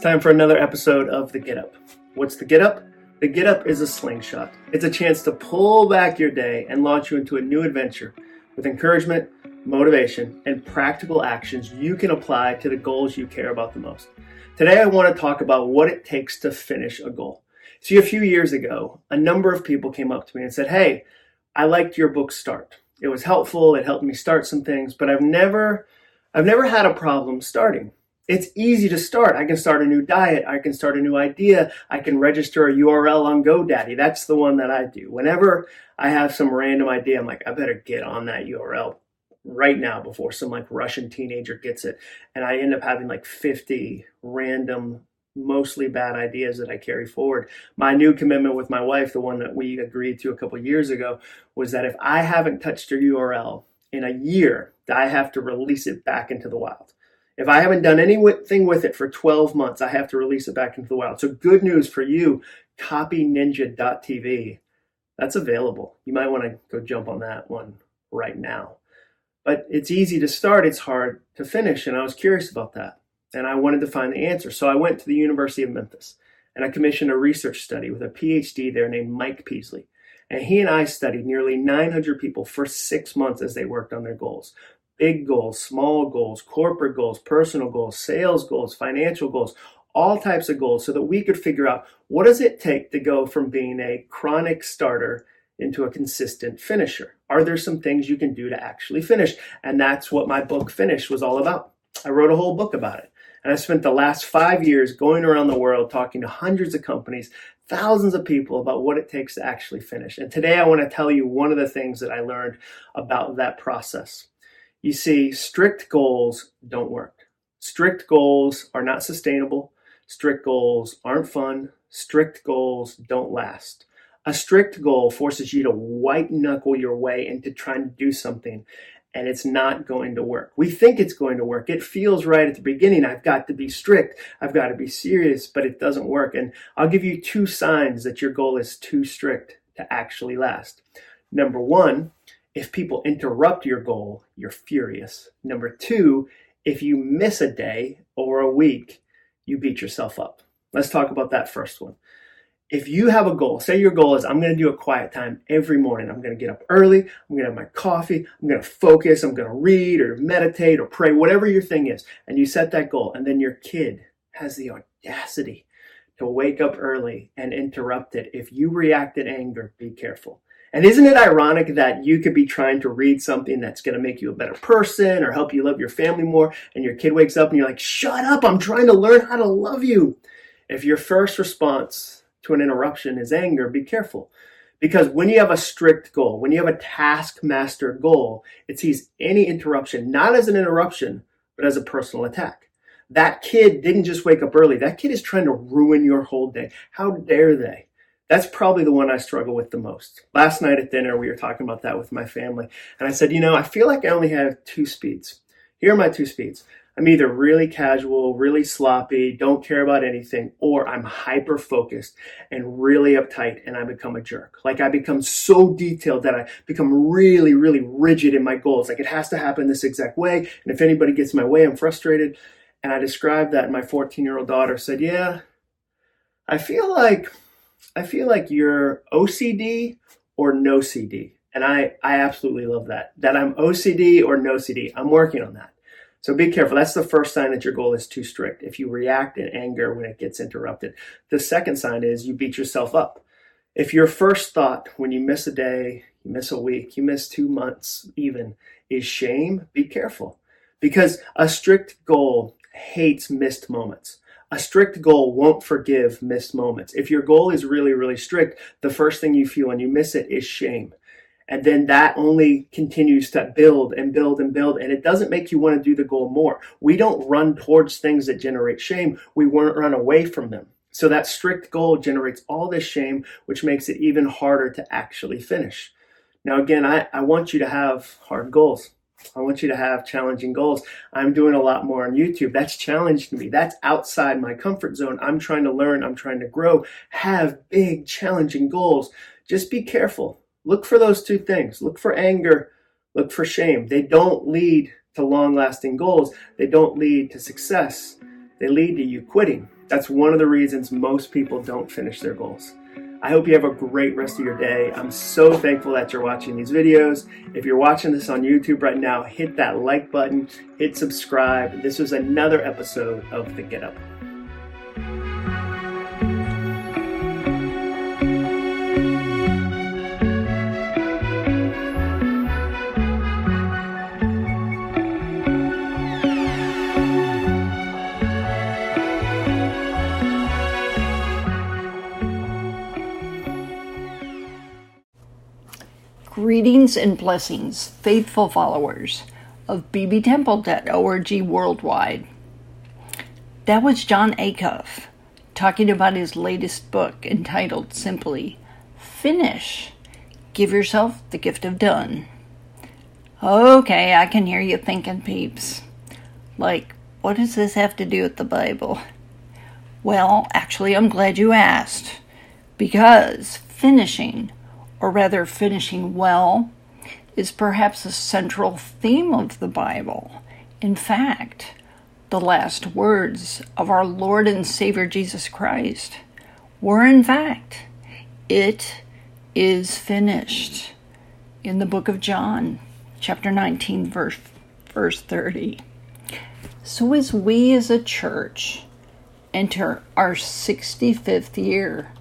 time for another episode of The Get Up. What's the Get Up? The Get Up is a slingshot. It's a chance to pull back your day and launch you into a new adventure with encouragement, motivation, and practical actions you can apply to the goals you care about the most. Today, I want to talk about what it takes to finish a goal. See, a few years ago, a number of people came up to me and said, "Hey, I liked your book Start. It was helpful. It helped me start some things, but I've never had a problem starting. It's easy to start. I can start a new diet. I can start a new idea. I can register a URL on GoDaddy." That's the one that I do. Whenever I have some random idea, I'm like, I better get on that URL right now before some Russian teenager gets it. And I end up having 50 random, mostly bad ideas that I carry forward. My new commitment with my wife, the one that we agreed to a couple of years ago, was that if I haven't touched a URL in a year, I have to release it back into the wild. If I haven't done anything with it for 12 months, I have to release it back into the wild. So good news for you, copyninja.tv, that's available. You might want to go jump on that one right now. But it's easy to start, it's hard to finish, and I was curious about that. And I wanted to find the answer. So I went to the University of Memphis, and I commissioned a research study with a PhD there named Mike Peasley. And he and I studied nearly 900 people for 6 months as they worked on their goals. Big goals, small goals, corporate goals, personal goals, sales goals, financial goals, all types of goals, so that we could figure out what does it take to go from being a chronic starter into a consistent finisher. Are there some things you can do to actually finish? And that's what my book Finish was all about. I wrote a whole book about it. And I spent the last 5 years going around the world talking to hundreds of companies, thousands of people about what it takes to actually finish. And today I want to tell you one of the things that I learned about that process. You see, strict goals don't work. Strict goals are not sustainable. Strict goals aren't fun. Strict goals don't last. A strict goal forces you to white knuckle your way into trying to do something, and it's not going to work. We think it's going to work. It feels right at the beginning. I've got to be strict. I've got to be serious, but it doesn't work. And I'll give you 2 signs that your goal is too strict to actually last. Number 1, if people interrupt your goal, you're furious. Number 2, if you miss a day or a week, you beat yourself up. Let's talk about that first one. If you have a goal, say your goal is, I'm going to do a quiet time every morning. I'm going to get up early. I'm going to have my coffee. I'm going to focus. I'm going to read or meditate or pray, whatever your thing is. And you set that goal. And then your kid has the audacity to wake up early and interrupt it. If you react in anger, be careful. And isn't it ironic that you could be trying to read something that's going to make you a better person or help you love your family more, and your kid wakes up and you're like, "Shut up, I'm trying to learn how to love you." If your first response to an interruption is anger, be careful. Because when you have a strict goal, when you have a taskmaster goal, it sees any interruption, not as an interruption, but as a personal attack. That kid didn't just wake up early. That kid is trying to ruin your whole day. How dare they? That's probably the one I struggle with the most. Last night at dinner, we were talking about that with my family. And I said, I feel like I only have 2 speeds. Here are my 2 speeds. I'm either really casual, really sloppy, don't care about anything, or I'm hyper-focused and really uptight and I become a jerk. I become so detailed that I become really, really rigid in my goals. It has to happen this exact way. And if anybody gets in my way, I'm frustrated. And I described that, and my 14-year-old daughter said, "Yeah, I feel like you're OCD or no CD." And I absolutely love that I'm OCD or no CD. I'm working on that. So be careful. That's the first sign that your goal is too strict. If you react in anger when it gets interrupted. The second sign is you beat yourself up. If your first thought when you miss a day, you miss a week, you miss 2 months even, is shame, be careful. Because a strict goal hates missed moments. A strict goal won't forgive missed moments. If your goal is really, really strict, the first thing you feel when you miss it is shame. And then that only continues to build and build and build. And it doesn't make you want to do the goal more. We don't run towards things that generate shame. We won't run away from them. So that strict goal generates all this shame, which makes it even harder to actually finish. Now, again, I want you to have hard goals. I want you to have challenging goals. I'm doing a lot more on YouTube. That's challenged me. That's outside my comfort zone. I'm trying to learn. I'm trying to grow. Have big, challenging goals. Just be careful. Look for those 2 things. Look for anger. Look for shame. They don't lead to long-lasting goals. They don't lead to success. They lead to you quitting. That's one of the reasons most people don't finish their goals. I hope you have a great rest of your day. I'm so thankful that you're watching these videos. If you're watching this on YouTube right now, hit that like button, hit subscribe. This was another episode of The Get Up. Greetings and blessings, faithful followers of bbtemple.org worldwide. That was Jon Acuff talking about his latest book entitled simply, Finish. Give yourself the gift of done. Okay, I can hear you thinking, peeps. Like, what does this have to do with the Bible? Well, actually, I'm glad you asked. Because finishing, or rather finishing well, is perhaps a central theme of the Bible. In fact, the last words of our Lord and Savior Jesus Christ were in fact, "It is finished," in the book of John, chapter 19, verse 30. So as we as a church enter our 65th year,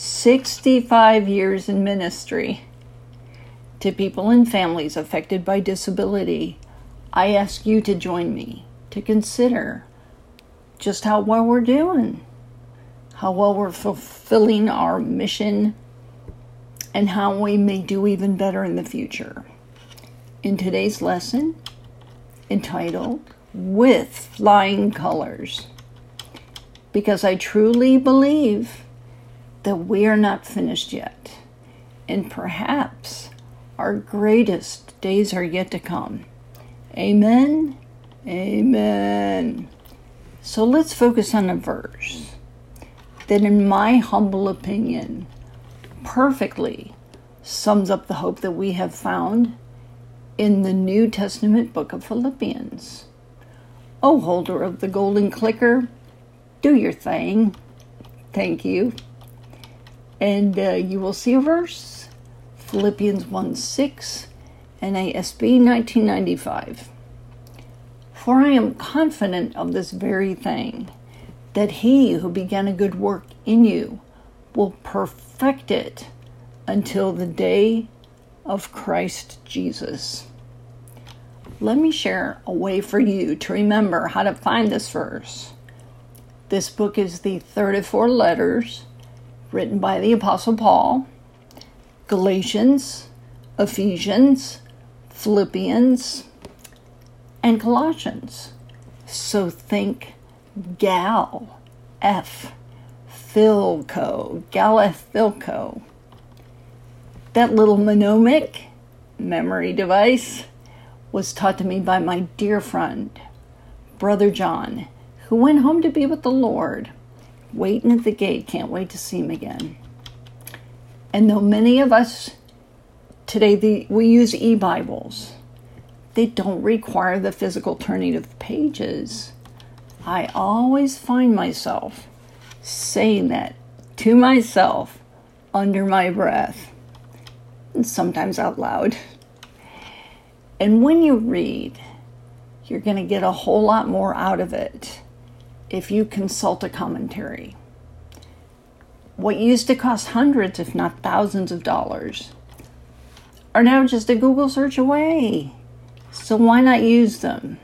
65 years in ministry to people and families affected by disability, I ask you to join me to consider just how well we're doing, how well we're fulfilling our mission, and how we may do even better in the future. In today's lesson, entitled With Flying Colors, because I truly believe that we are not finished yet, and perhaps our greatest days are yet to come. Amen? Amen. So let's focus on a verse that, in my humble opinion, perfectly sums up the hope that we have found in the New Testament book of Philippians. Oh, holder of the golden clicker, do your thing. Thank you. And you will see a verse, Philippians 1:6, NASB 1995. For I am confident of this very thing, that he who began a good work in you will perfect it until the day of Christ Jesus. Let me share a way for you to remember how to find this verse. This book is the third of four letters written by the Apostle Paul: Galatians, Ephesians, Philippians, and Colossians. So think Gal, F, Philco, Galphilco. That little mnemonic, memory device, was taught to me by my dear friend, Brother John, who went home to be with the Lord. Waiting at the gate, can't wait to see him again. And though many of us today, we use e-Bibles, they don't require the physical turning of pages. I always find myself saying that to myself under my breath, and sometimes out loud. And when you read, you're going to get a whole lot more out of it if you consult a commentary. What used to cost hundreds, if not thousands of dollars, are now just a Google search away. So why not use them?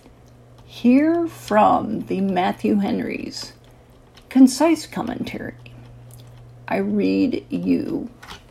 Hear from the Matthew Henry's concise commentary. I read you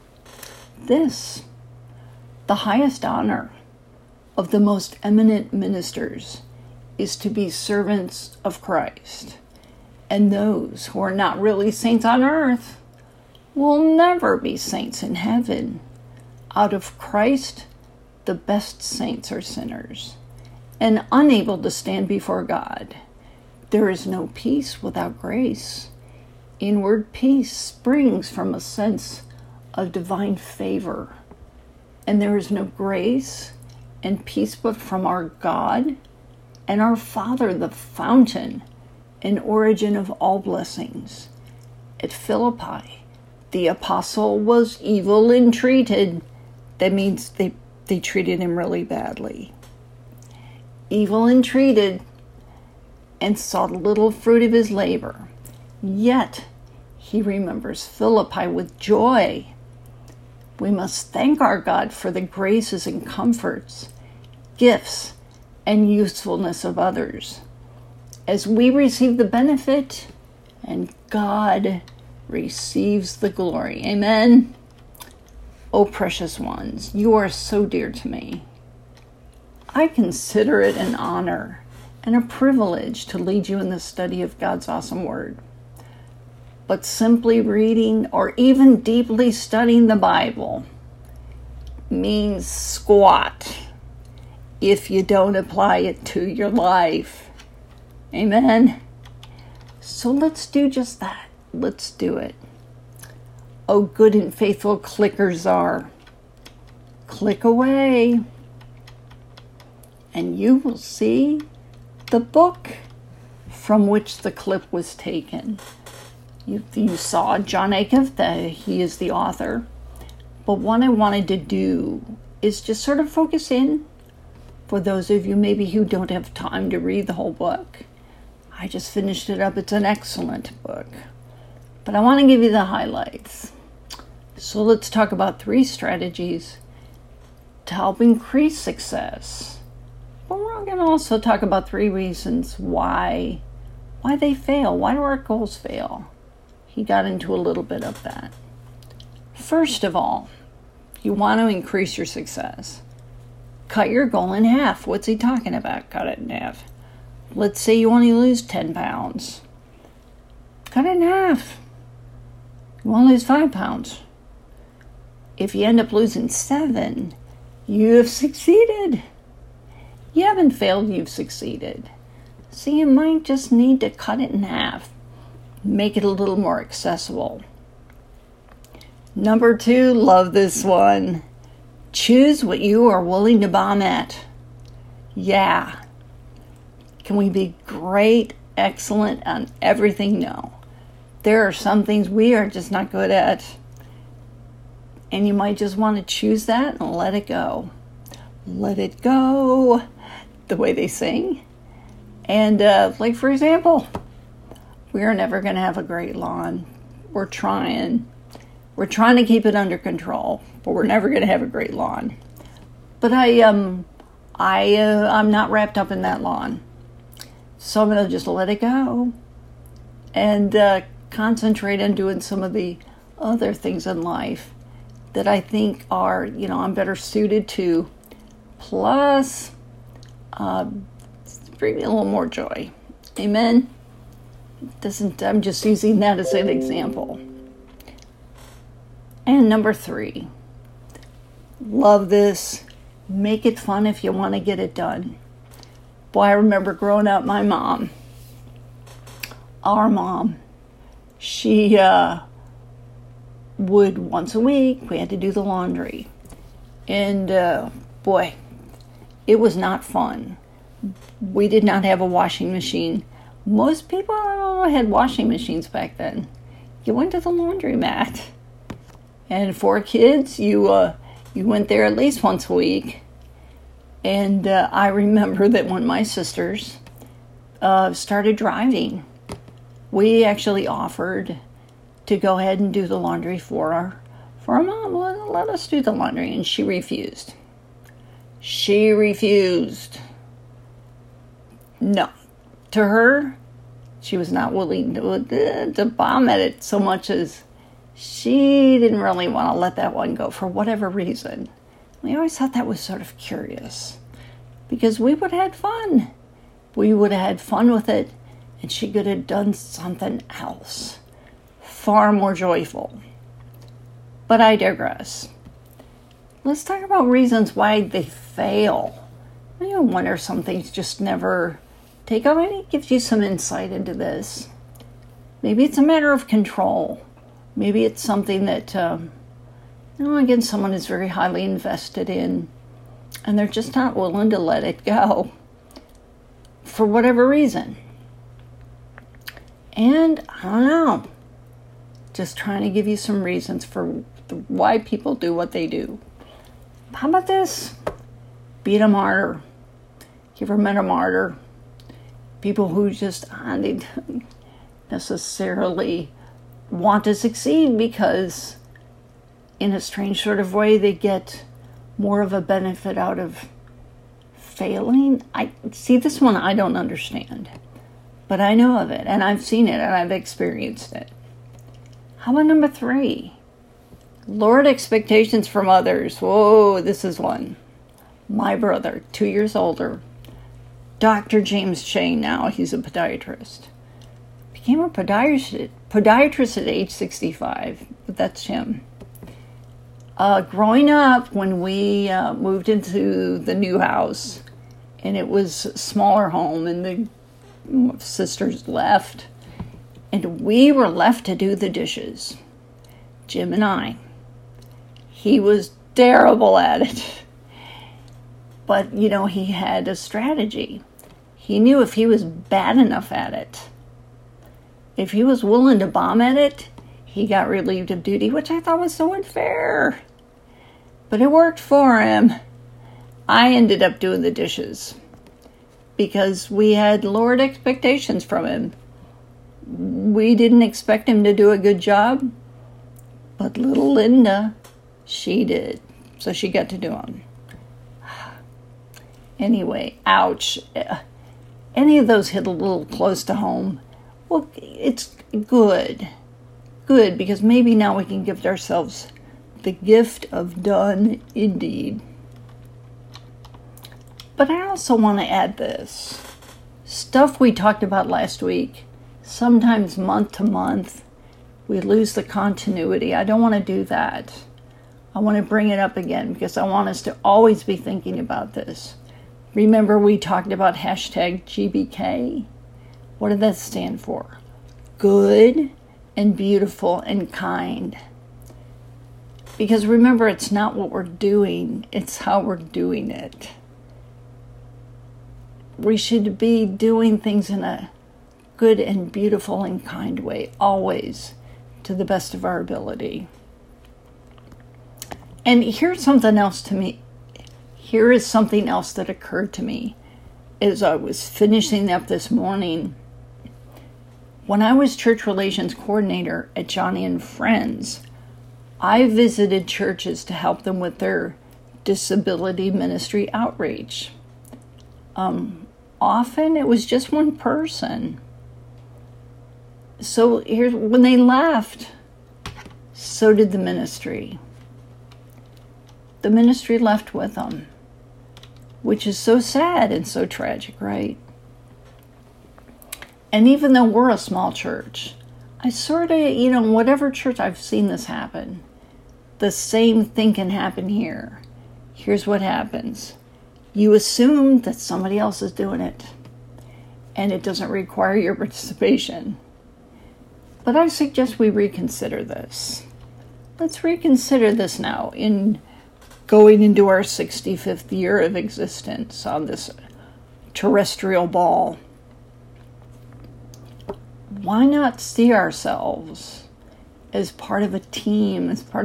this: the highest honor of the most eminent ministers is to be servants of Christ, and those who are not really saints on earth will never be saints in heaven. Out of Christ, the best saints are sinners, and unable to stand before God. There is no peace without grace. Inward peace springs from a sense of divine favor, and there is no grace and peace but from our God and our Father, the fountain, and origin of all blessings. At Philippi, the apostle was evil and treated. That means they treated him really badly. Evil and treated, and saw little fruit of his labor. Yet he remembers Philippi with joy. We must thank our God for the graces and comforts, gifts, and usefulness of others, as we receive the benefit and God receives the glory. Amen. Oh, precious ones, you are so dear to me. I consider it an honor and a privilege to lead you in the study of God's awesome word. But simply reading or even deeply studying the Bible means squat if you don't apply it to your life. Amen. So let's do just that. Let's do it. Oh, good and faithful clickers are. Click away, and you will see the book from which the clip was taken. You saw Jon Acuff, he is the author. But what I wanted to do is just sort of focus in for those of you maybe who don't have time to read the whole book. I just finished it up. It's an excellent book. But I want to give you the highlights. So let's talk about 3 strategies to help increase success. But we're going to also talk about 3 reasons why they fail. Why do our goals fail? He got into a little bit of that. First of all, you want to increase your success. Cut your goal in half. What's he talking about? Cut it in half. Let's say you want to lose 10 pounds. Cut it in half. You want to lose 5 pounds. If you end up losing 7, you have succeeded. You haven't failed, you've succeeded. So you might just need to cut it in half. Make it a little more accessible. Number 2, love this one. Choose what you are willing to bomb at. Yeah. Can we be great, excellent on everything? No. There are some things we are just not good at. And you might just want to choose that and let it go. Let it go, the way they sing. And like, for example, we are never going to have a great lawn. We're trying to keep it under control, but we're never going to have a great lawn. But I'm not wrapped up in that lawn. So I'm going to just let it go and concentrate on doing some of the other things in life that I think are, I'm better suited to. Plus, bring me a little more joy. Amen? I'm just using that as an example. And number 3, love this. Make it fun if you want to get it done. Boy, I remember growing up, my mom, our mom, she would once a week, we had to do the laundry. And boy, it was not fun. We did not have a washing machine. Most people had washing machines back then. You went to the laundromat. And for kids, you went there at least once a week. And I remember that when my sisters started driving, we actually offered to go ahead and do the laundry for our mom. Let us do the laundry. And she refused. She refused. No. To her, she was not willing to bomb at it so much as she didn't really want to let that one go for whatever reason. We always thought that was sort of curious because we would have had fun. We would have had fun with it, and she could have done something else, far more joyful. But I digress. Let's talk about reasons why they fail. I wonder if some things just never take off. Maybe it gives you some insight into this. Maybe it's a matter of control. Maybe it's something that, again, someone is very highly invested in, and they're just not willing to let it go for whatever reason. And I don't know, just trying to give you some reasons for why people do what they do. How about this? Being a martyr. You ever met a martyr? People who just they don't necessarily want to succeed because in a strange sort of way they get more of a benefit out of failing. I see this one I don't understand, but I know of it and I've seen it and I've experienced it. How about number 3? Lowered expectations from others. Whoa, this is one. My brother, 2 years older, Dr. James Shane now, he's a podiatrist. Became a podiatrist at age 65, but that's him. Growing up, when we moved into the new house, and it was a smaller home, and the sisters left, and we were left to do the dishes, Jim and I. He was terrible at it. But, he had a strategy. He knew if he was bad enough at it, if he was willing to bomb at it, he got relieved of duty, which I thought was so unfair. But it worked for him. I ended up doing the dishes because we had lowered expectations from him. We didn't expect him to do a good job, but little Linda, she did. So she got to do them. Anyway, ouch. Any of those hit a little close to home. Well, it's good. Good, because maybe now we can give ourselves the gift of done indeed. But I also want to add this. Stuff we talked about last week, sometimes month to month, we lose the continuity. I don't want to do that. I want to bring it up again because I want us to always be thinking about this. Remember we talked about hashtag GBK? What did that stand for? Good and beautiful and kind. Because remember, it's not what we're doing, it's how we're doing it. We should be doing things in a good and beautiful and kind way, always, to the best of our ability. And here's something else to me. Here is something else that occurred to me as I was finishing up this morning. When I was church relations coordinator at Johnny and Friends, I visited churches to help them with their disability ministry outreach. Often it was just one person. So when they left, so did the ministry. The ministry left with them, which is so sad and so tragic, right? And even though we're a small church, I sort of, whatever church I've seen this happen, the same thing can happen here. Here's what happens. You assume that somebody else is doing it, and it doesn't require your participation. But I suggest we reconsider this. Let's reconsider this now in going into our 65th year of existence on this terrestrial ball. Why not see ourselves as part of a team,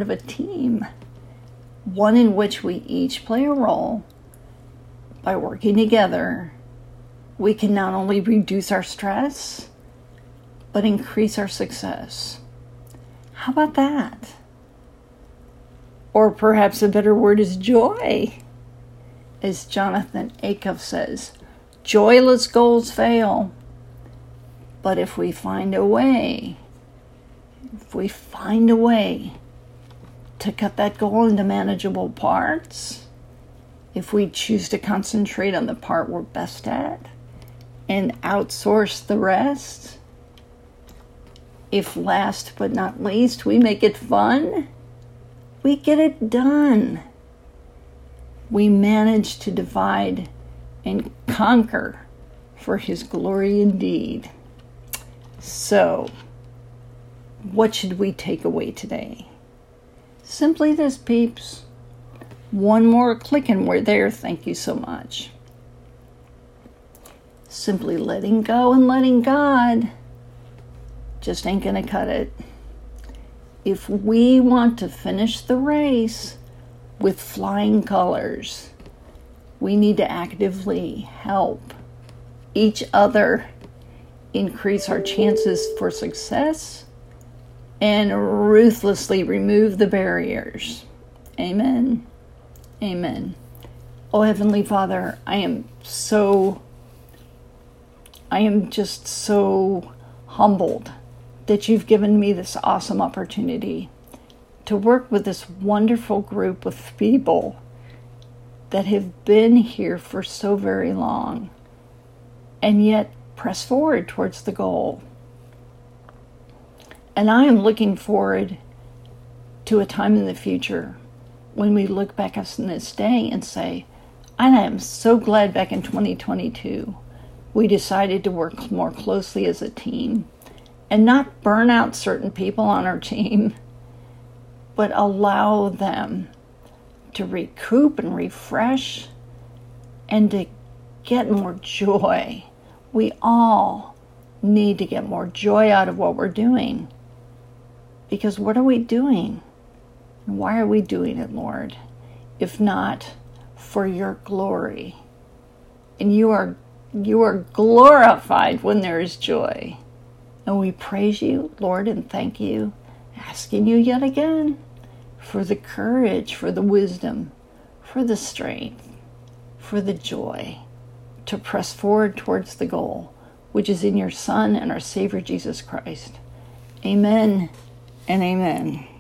one in which we each play a role? By working together, we can not only reduce our stress, but increase our success. How about that? Or perhaps a better word is joy. As Jonathan Acuff says, joyless goals fail. But if we find a way to cut that goal into manageable parts, if we choose to concentrate on the part we're best at and outsource the rest, if last but not least we make it fun, we get it done. We manage to divide and conquer for His glory indeed. So, what should we take away today? Simply this, peeps. One more click and we're there. Thank you so much. Simply letting go and letting God just ain't going to cut it. If we want to finish the race with flying colors, we need to actively help each other increase our chances for success and ruthlessly remove the barriers. Amen. Amen. Oh, Heavenly Father, I am just so humbled that you've given me this awesome opportunity to work with this wonderful group of people that have been here for so very long and yet press forward towards the goal. And I am looking forward to a time in the future when we look back on this day and say, I am so glad back in 2022 we decided to work more closely as a team and not burn out certain people on our team, but allow them to recoup and refresh and to get more joy. We all need to get more joy out of what we're doing. Because what are we doing? And why are we doing it, Lord? If not for your glory. And you are glorified when there is joy. And we praise you, Lord, and thank you, asking you yet again for the courage, for the wisdom, for the strength, for the joy to press forward towards the goal, which is in your Son and our Savior, Jesus Christ. Amen and amen.